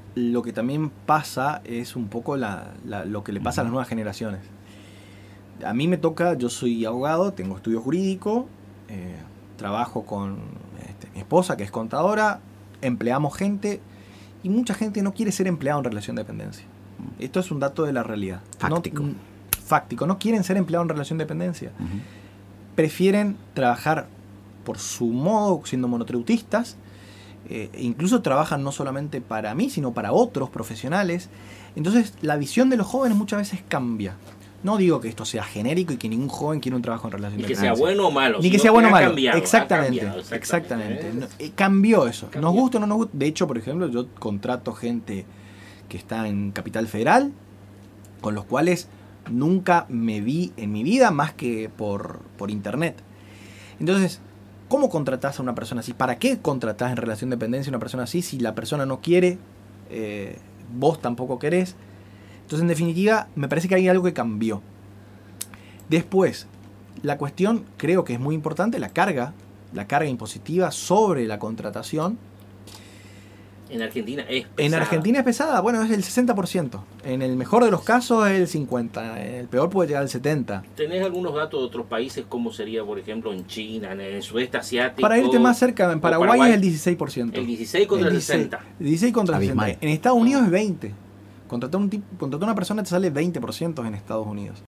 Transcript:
lo que también pasa es un poco lo que le pasa a las nuevas generaciones. A mí me toca, yo soy abogado, tengo estudio jurídico, trabajo con mi esposa que es contadora, empleamos gente y mucha gente no quiere ser empleado en relación de dependencia. Esto es un dato de la realidad. Fáctico, no quieren ser empleado en relación de dependencia. Prefieren trabajar por su modo, siendo monotributistas, incluso trabajan no solamente para mí, sino para otros profesionales. Entonces la visión de los jóvenes muchas veces cambia. No digo que esto sea genérico y que ningún joven quiera un trabajo en relación de dependencia. Ni que sea bueno o malo. Ni que sea bueno o malo. Cambiado, exactamente. Cambió eso. Cambió. Nos gusta o no nos gusta. De hecho, por ejemplo, yo contrato gente que está en Capital Federal, con los cuales nunca me vi en mi vida más que por internet. Entonces, ¿cómo contratás a una persona así? ¿Para qué contratás en relación de dependencia a una persona así si la persona no quiere, vos tampoco querés? Entonces, en definitiva, me parece que hay algo que cambió. Después, la cuestión, creo que es muy importante, la carga impositiva sobre la contratación. En Argentina es pesada. En Argentina es pesada, bueno, es el 60%. En el mejor de los casos es el 50%, en el peor puede llegar al 70%. ¿Tenés algunos datos de otros países, como sería, por ejemplo, en China, en el sudeste asiático? Para irte más cerca, en Paraguay es el 16%. El 16 contra el 60. El 16 contra el 60. Abismal. En Estados Unidos es 20%. Contratar a una persona te sale 20% en Estados Unidos.